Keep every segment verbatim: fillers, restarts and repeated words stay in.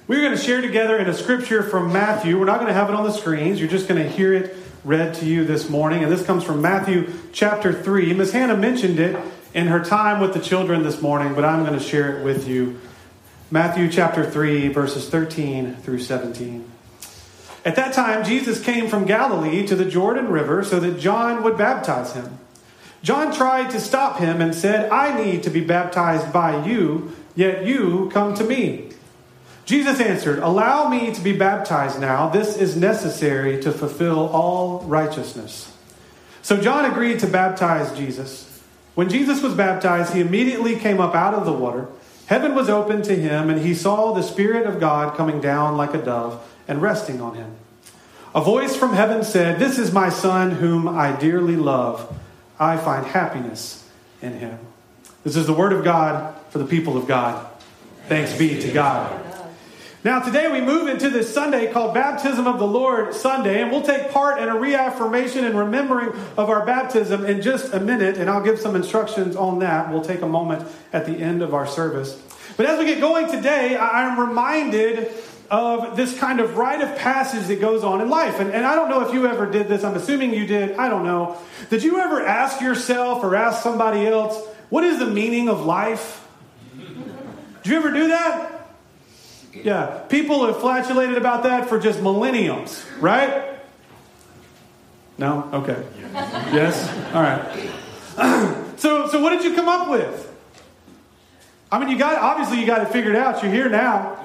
We're going to share together in a scripture from Matthew. We're not going to have it on the screens. You're just going to hear it read to you this morning. And this comes from Matthew chapter three. Miz Hannah mentioned it in her time with the children this morning, but I'm going to share it with you. Matthew chapter three, verses thirteen through seventeen. At that time, Jesus came from Galilee to the Jordan River so that John would baptize him. John tried to stop him and said, "I need to be baptized by you, yet you come to me." Jesus answered, "Allow me to be baptized now. This is necessary to fulfill all righteousness." So John agreed to baptize Jesus. When Jesus was baptized, he immediately came up out of the water. Heaven was opened to him, and he saw the Spirit of God coming down like a dove and resting on him. A voice from heaven said, "This is my Son whom I dearly love. I find happiness in him." This is the word of God for the people of God. Thanks be to God. Now today we move into this Sunday called Baptism of the Lord Sunday, and we'll take part in a reaffirmation and remembering of our baptism in just a minute, and I'll give some instructions on that. We'll take a moment at the end of our service. But as we get going today, I'm reminded of this kind of rite of passage that goes on in life. And, and I don't know if you ever did this. I'm assuming you did. I don't know. Did you ever ask yourself or ask somebody else, what is the meaning of life? Did you ever do that? Yeah, people have flatulated about that for just millenniums, right? No? Okay. Yes? All right. So, so what did you come up with? I mean, you got obviously you got it figured out. You're here now.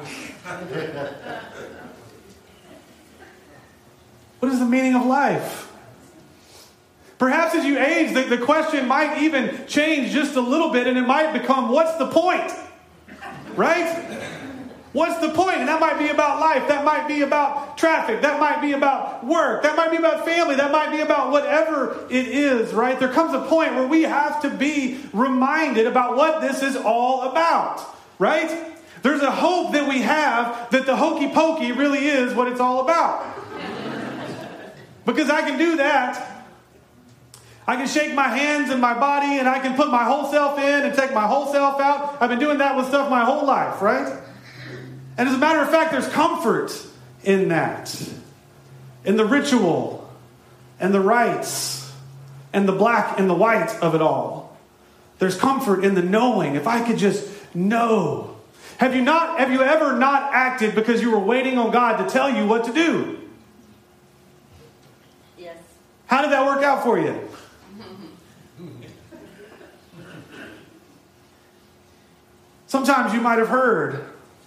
What is the meaning of life? Perhaps as you age, the, the question might even change just a little bit, and it might become, what's the point? Right? What's the point? And that might be about life. That might be about traffic. That might be about work. That might be about family. That might be about whatever it is, right? There comes a point where we have to be reminded about what this is all about, right? There's a hope that we have that the hokey pokey really is what it's all about. Because I can do that. I can shake my hands and my body, and I can put my whole self in and take my whole self out. I've been doing that with stuff my whole life, right? And as a matter of fact, there's comfort in that. In the ritual and the rites and the black and the white of it all. There's comfort in the knowing. If I could just know. Have you not, have you ever not acted because you were waiting on God to tell you what to do? Yes. How did that work out for you? Sometimes you might have heard.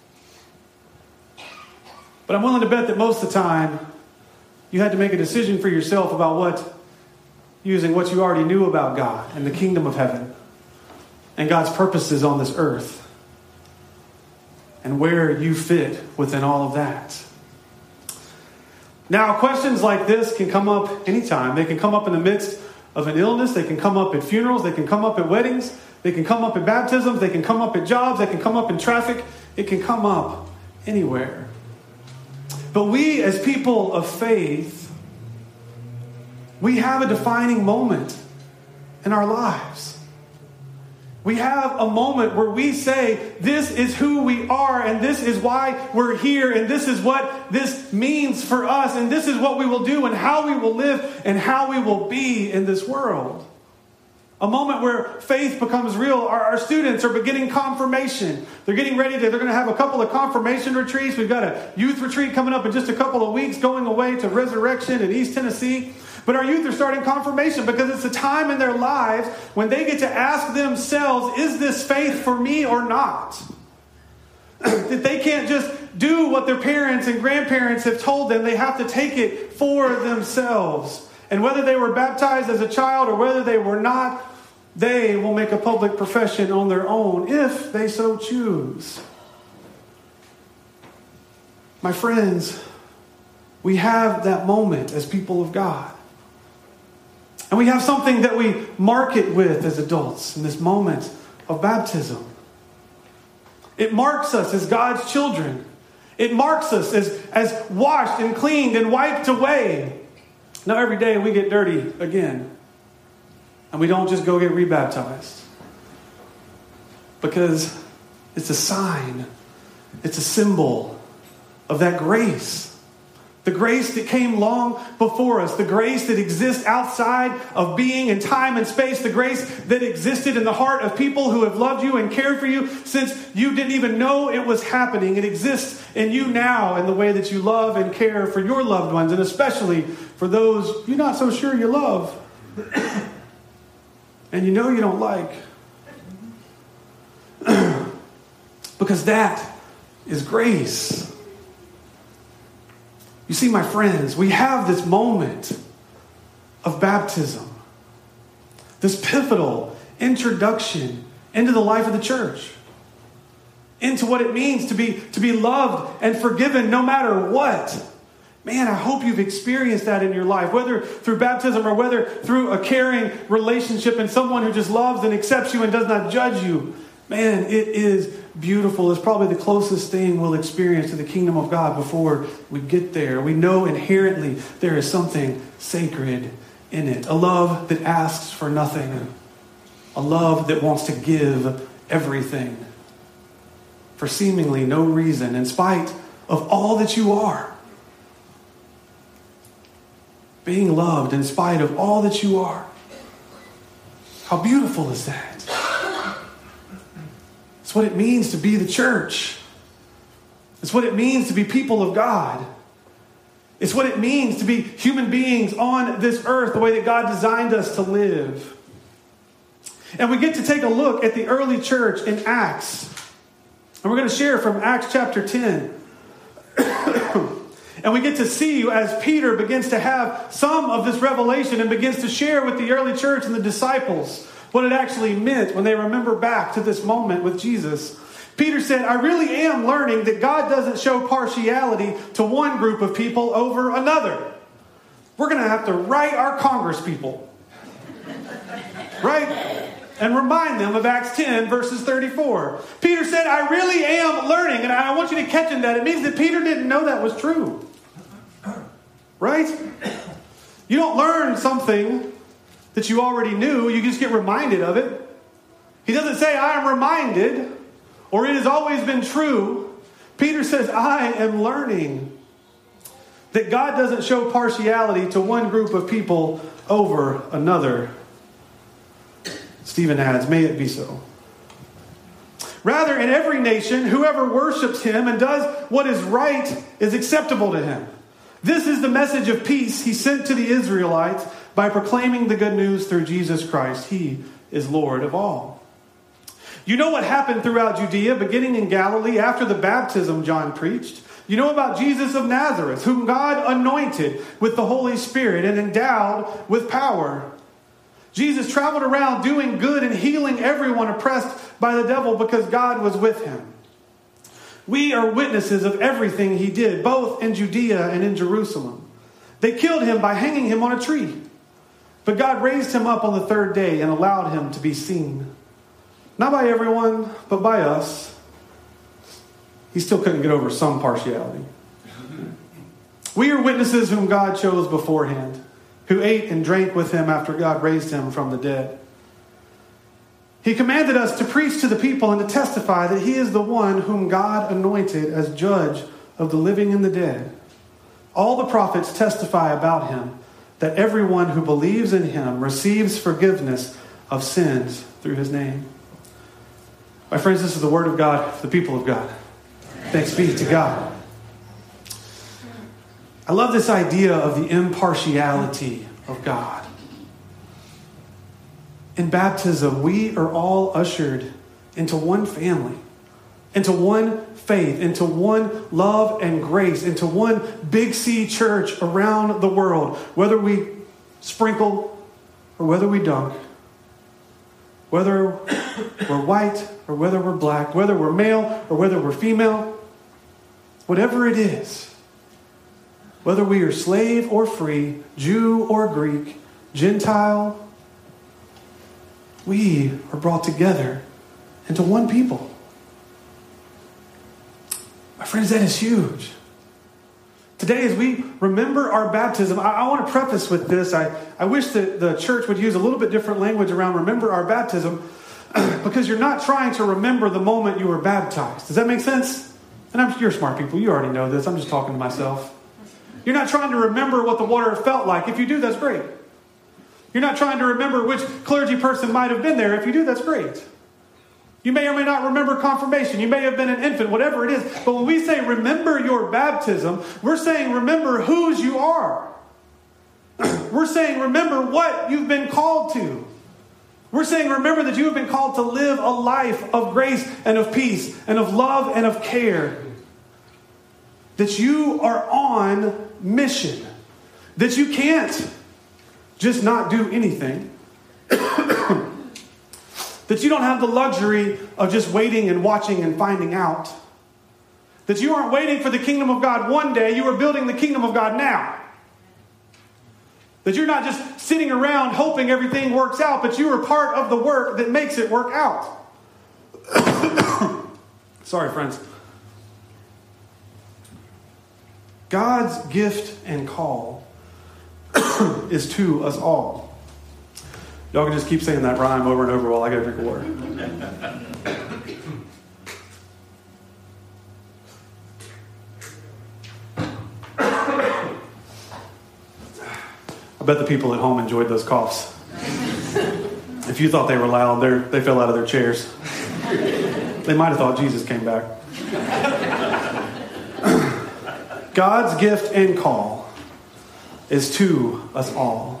But I'm willing to bet that most of the time, you had to make a decision for yourself about what, using what you already knew about God and the kingdom of heaven and God's purposes on this earth and where you fit within all of that. Now, questions like this can come up anytime. They can come up in the midst of an illness. They can come up at funerals. They can come up at weddings. They can come up at baptisms. They can come up at jobs. They can come up in traffic. It can come up anywhere. But we, as people of faith, we have a defining moment in our lives. We have a moment where we say, this is who we are, and this is why we're here, and this is what this means for us, and this is what we will do, and how we will live, and how we will be in this world. A moment where faith becomes real. Our, our students are beginning confirmation. They're getting ready to, they're going to have a couple of confirmation retreats. We've got a youth retreat coming up in just a couple of weeks, going away to Resurrection in East Tennessee. But our youth are starting confirmation because it's a time in their lives when they get to ask themselves, is this faith for me or not? That they can't just do what their parents and grandparents have told them. They have to take it for themselves. And whether they were baptized as a child or whether they were not, they will make a public profession on their own if they so choose. My friends, we have that moment as people of God. And we have something that we mark it with as adults in this moment of baptism. It marks us as God's children. It marks us as, as washed and cleaned and wiped away. Now every day we get dirty again. And we don't just go get rebaptized. Because it's a sign. It's a symbol of that grace. The grace that came long before us. The grace that exists outside of being in time and space. The grace that existed in the heart of people who have loved you and cared for you since you didn't even know it was happening. It exists in you now in the way that you love and care for your loved ones, and especially for those you're not so sure you love and you know you don't like. Because that is grace. You see, my friends, we have this moment of baptism, this pivotal introduction into the life of the church, into what it means to be, to be loved and forgiven no matter what. Man, I hope you've experienced that in your life, whether through baptism or whether through a caring relationship and someone who just loves and accepts you and does not judge you. Man, it is beautiful. It's probably the closest thing we'll experience to the kingdom of God before we get there. We know inherently there is something sacred in it. A love that asks for nothing. A love that wants to give everything for seemingly no reason, in spite of all that you are. Being loved in spite of all that you are. How beautiful is that? It's what it means to be the church. It's what it means to be people of God. It's what it means to be human beings on this earth, the way that God designed us to live. And we get to take a look at the early church in Acts. And we're going to share from Acts chapter ten. And we get to see as Peter begins to have some of this revelation and begins to share with the early church and the disciples what it actually meant when they remember back to this moment with Jesus. Peter said, I really am learning that God doesn't show partiality to one group of people over another. We're going to have to write our Congress people. Right? And remind them of Acts ten, verses thirty-four. Peter said, I really am learning. And I want you to catch in that. It means that Peter didn't know that was true. Right? You don't learn something that you already knew. You just get reminded of it. He doesn't say, I am reminded, or it has always been true. Peter says, I am learning that God doesn't show partiality to one group of people over another. Stephen adds, may it be so. Rather, in every nation, whoever worships him and does what is right is acceptable to him. This is the message of peace he sent to the Israelites by proclaiming the good news through Jesus Christ. He is Lord of all. You know what happened throughout Judea, beginning in Galilee after the baptism John preached. You know about Jesus of Nazareth, whom God anointed with the Holy Spirit and endowed with power. Jesus traveled around doing good and healing everyone oppressed by the devil because God was with him. We are witnesses of everything he did, both in Judea and in Jerusalem. They killed him by hanging him on a tree. But God raised him up on the third day and allowed him to be seen. Not by everyone, but by us. He still couldn't get over some partiality. We are witnesses whom God chose beforehand, who ate and drank with him after God raised him from the dead. He commanded us to preach to the people and to testify that he is the one whom God anointed as judge of the living and the dead. All the prophets testify about him, that everyone who believes in him receives forgiveness of sins through his name. My friends, this is the word of God for the people of God. Thanks be to God. I love this idea of the impartiality of God. In baptism, we are all ushered into one family, into one faith, into one love and grace, into one Big C church around the world. Whether we sprinkle or whether we dunk, whether we're white or whether we're black, whether we're male or whether we're female, whatever it is, whether we are slave or free, Jew or Greek, Gentile, we are brought together into one people. My friends, that is huge. Today, as we remember our baptism, I, I want to preface with this. I, I wish that the church would use a little bit different language around remember our baptism, because you're not trying to remember the moment you were baptized. Does that make sense? And I'm you're smart people. You already know this. I'm just talking to myself. You're not trying to remember what the water felt like. If you do, that's great. You're not trying to remember which clergy person might have been there. If you do, that's great. You may or may not remember confirmation. You may have been an infant, whatever it is. But when we say remember your baptism, we're saying remember whose you are. We're saying remember what you've been called to. We're saying remember that you have been called to live a life of grace and of peace and of love and of care. That you are on mission. That you can't just not do anything. That you don't have the luxury of just waiting and watching and finding out. That you aren't waiting for the kingdom of God one day. You are building the kingdom of God now. That you're not just sitting around hoping everything works out, but you are part of the work that makes it work out. Sorry, friends. God's gift and call is to us all. Y'all can just keep saying that rhyme over and over while I get a drink of water. I bet the people at home enjoyed those coughs. If you thought they were loud, they fell out of their chairs. They might have thought Jesus came back. God's gift and call is to us all.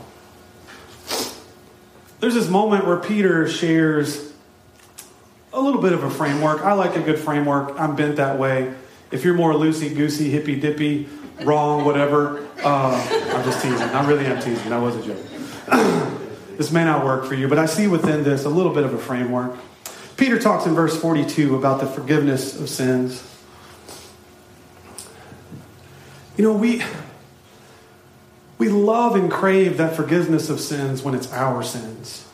There's this moment where Peter shares a little bit of a framework. I like a good framework. I'm bent that way. If you're more loosey-goosey, hippy-dippy, wrong, whatever, uh, I'm just teasing. I really am teasing. That was a joke. This may not work for you, but I see within this a little bit of a framework. Peter talks in verse forty-two about the forgiveness of sins. You know, we... We love and crave that forgiveness of sins when it's our sins.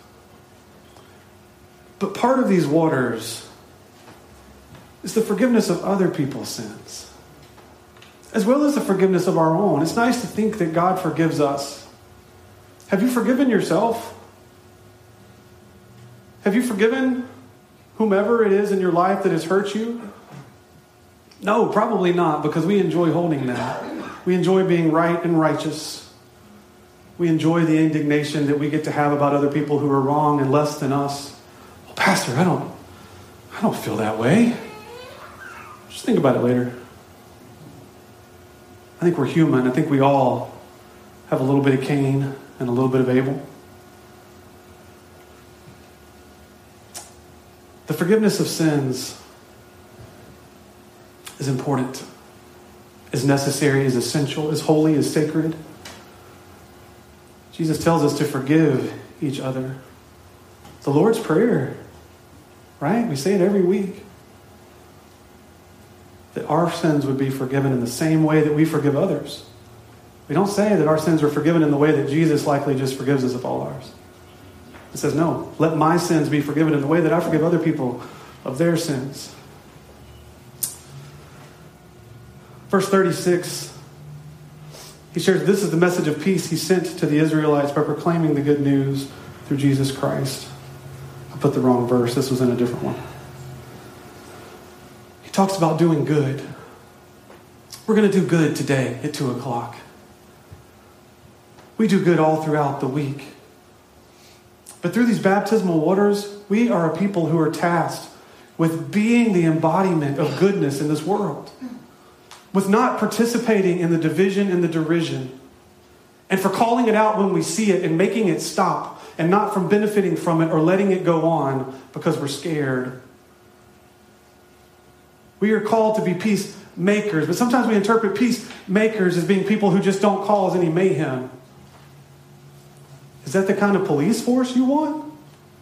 But part of these waters is the forgiveness of other people's sins, as well as the forgiveness of our own. It's nice to think that God forgives us. Have you forgiven yourself? Have you forgiven whomever it is in your life that has hurt you? No, probably not, because we enjoy holding that. We enjoy being right and righteous. We enjoy the indignation that we get to have about other people who are wrong and less than us. Well, Pastor, I don't, I don't feel that way. Just think about it later. I think we're human. I think we all have a little bit of Cain and a little bit of Abel. The forgiveness of sins is important, is necessary, is essential, is holy, is sacred. Jesus tells us to forgive each other. The Lord's Prayer, right? We say it every week. That our sins would be forgiven in the same way that we forgive others. We don't say that our sins are forgiven in the way that Jesus likely just forgives us of all ours. It says, no, let my sins be forgiven in the way that I forgive other people of their sins. Verse thirty-six, he shares, this is the message of peace he sent to the Israelites by proclaiming the good news through Jesus Christ. I put the wrong verse. This was in a different one. He talks about doing good. We're going to do good today at two o'clock. We do good all throughout the week. But through these baptismal waters, we are a people who are tasked with being the embodiment of goodness in this world. With not participating in the division and the derision. And for calling it out when we see it and making it stop. And not from benefiting from it or letting it go on because we're scared. We are called to be peacemakers. But sometimes we interpret peacemakers as being people who just don't cause any mayhem. Is that the kind of police force you want?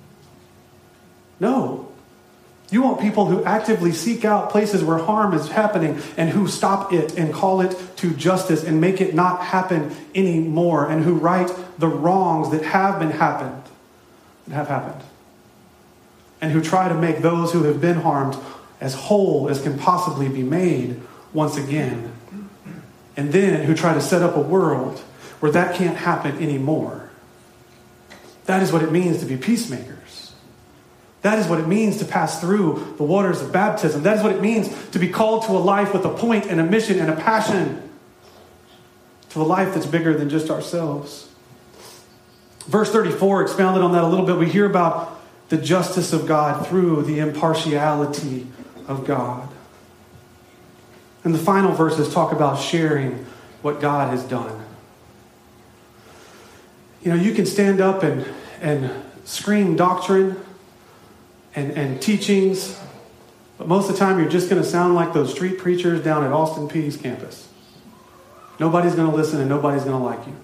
No. You want people who actively seek out places where harm is happening and who stop it and call it to justice and make it not happen anymore, and who right the wrongs that have been happened, that have happened, and who try to make those who have been harmed as whole as can possibly be made once again, and then who try to set up a world where that can't happen anymore. That is what it means to be peacemakers. That is what it means to pass through the waters of baptism. That is what it means to be called to a life with a point and a mission and a passion. To a life that's bigger than just ourselves. Verse thirty-four expounded on that a little bit. We hear about the justice of God through the impartiality of God. And the final verses talk about sharing what God has done. You know, you can stand up and, and scream doctrine and, and teachings, but most of the time you're just going to sound like those street preachers down at Austin Peay's campus. Nobody's going to listen and nobody's going to like you.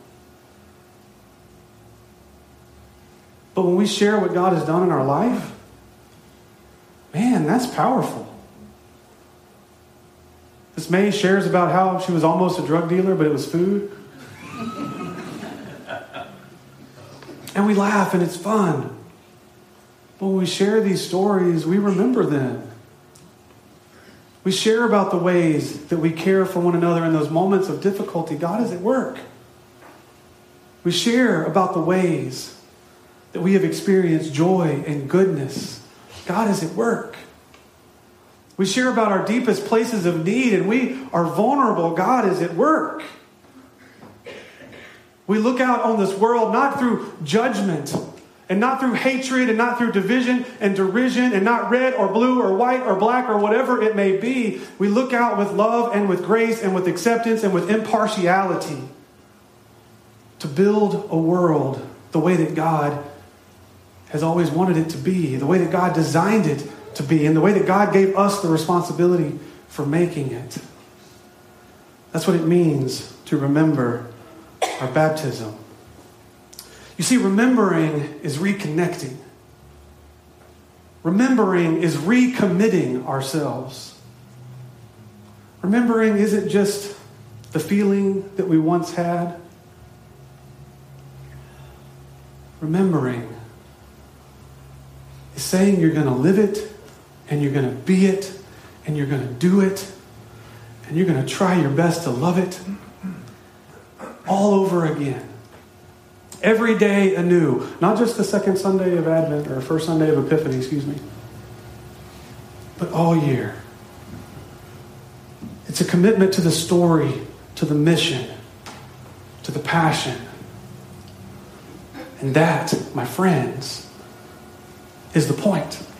But when we share what God has done in our life, man, that's powerful. This May shares about how she was almost a drug dealer, but it was food. And we laugh and it's fun. But when we share these stories, we remember them. We share about the ways that we care for one another in those moments of difficulty. God is at work. We share about the ways that we have experienced joy and goodness. God is at work. We share about our deepest places of need and we are vulnerable. God is at work. We look out on this world not through judgment and not through hatred and not through division and derision and not red or blue or white or black or whatever it may be. We look out with love and with grace and with acceptance and with impartiality to build a world the way that God has always wanted it to be, the way that God designed it to be, and the way that God gave us the responsibility for making it. That's what it means to remember our baptism. You see, remembering is reconnecting. Remembering is recommitting ourselves. Remembering isn't just the feeling that we once had. Remembering is saying you're going to live it, and you're going to be it, and you're going to do it, and you're going to try your best to love it all over again. Every day anew. Not just the second Sunday of Advent or first Sunday of Epiphany, excuse me. But all year. It's a commitment to the story, to the mission, to the passion. And that, my friends, is the point.